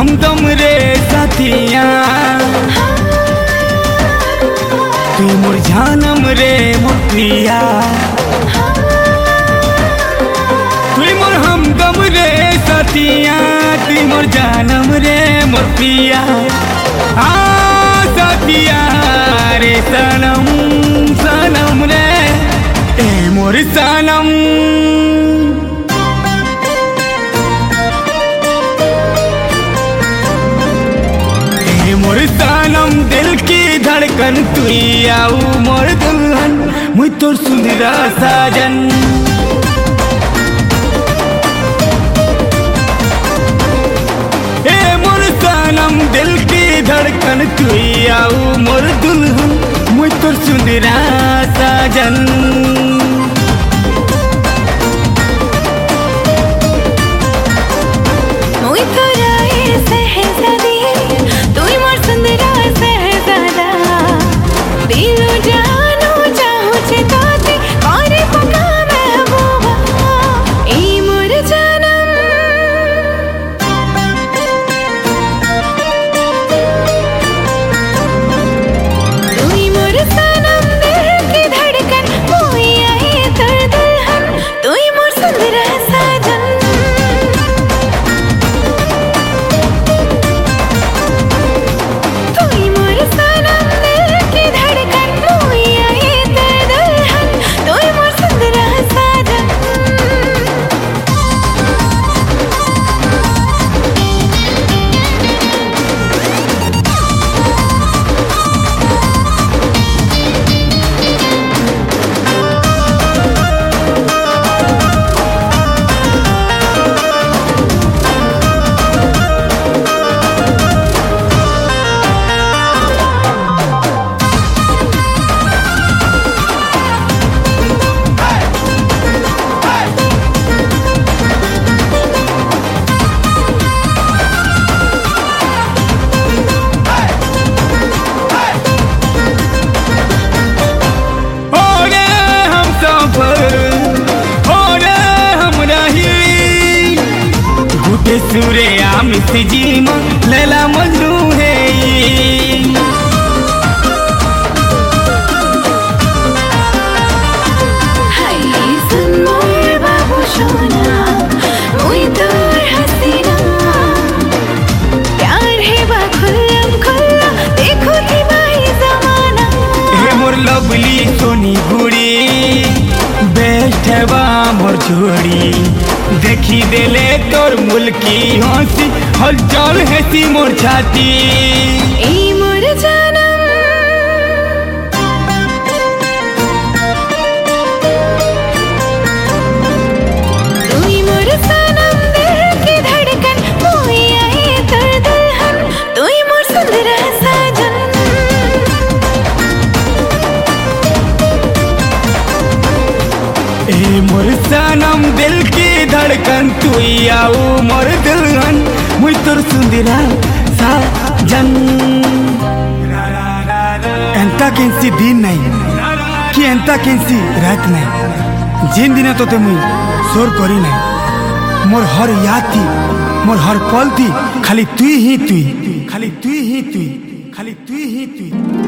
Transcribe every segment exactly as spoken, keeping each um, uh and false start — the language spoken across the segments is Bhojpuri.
हमदम रे साथिया तू मोर जानम रे मोर प्रिया तू मोर हमदम रे साथिया तू मोर जानम रे मोर प्रिया आ साथिया रे सनम सनम रे ए मोर सनम मोर सनम दिल की धड़कन तू आऊ मोर दुल्हन मुई तोर सुंदरा साजन ए मोर सनम दिल की धड़कन तू आऊ मोर दुल्हन मुई तोर सुंदरा साजन सूरे आमित जीमा लैला मजनू है मोर लवली सोनी गुड़ी बेस्ट है बा मोर जोड़ी देखी देले तोर मुल्की हंसी हलचल हैसी मोर छाती ए मोर जानम तू मोर सनम दिल की धड़कन मोई आए तोर दुल्हन तू मोर सुंदरा साजन ए मोर सनम दिल की धड़कन तू आऊ मोर दुल्हन मुई तोर सुंदरा साजन एंता केंसी दिन नहीं कि एंता केंसी रात नहीं जिन दिन तो ते मुई सोर करी नहीं मोर हर याद थी मोर हर पल थी खाली तू ही तू खाली तू ही तू खाली तू ही तू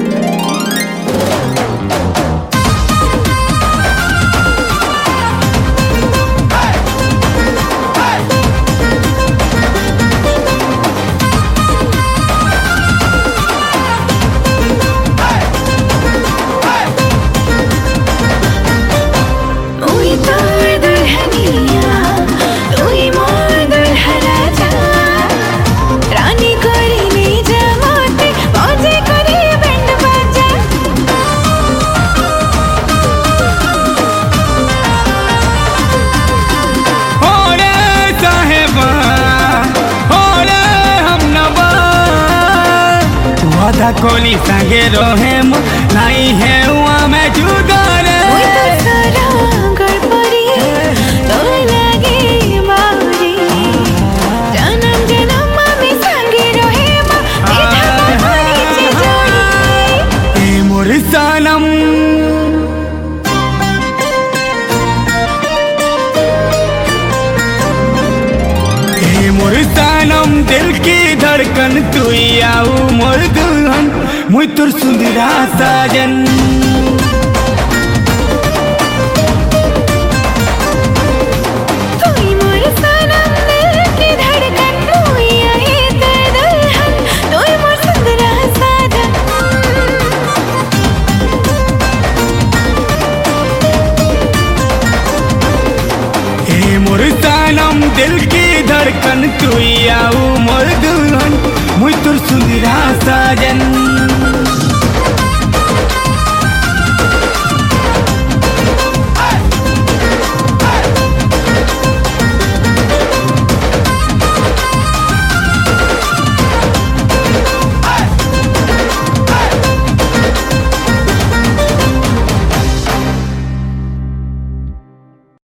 कोली संगे रोहे नहीं है हुआ मैं जुदा रे जन्म जन्म में संगे रोहे मोर सनम दिल की धड़कन तू आऊ मोर दुल्हन मुई तोर सुंदरा साजन दिल की धड़कन तू आऊ मोर दुल्हन मुई तोर सुंदरा साजन।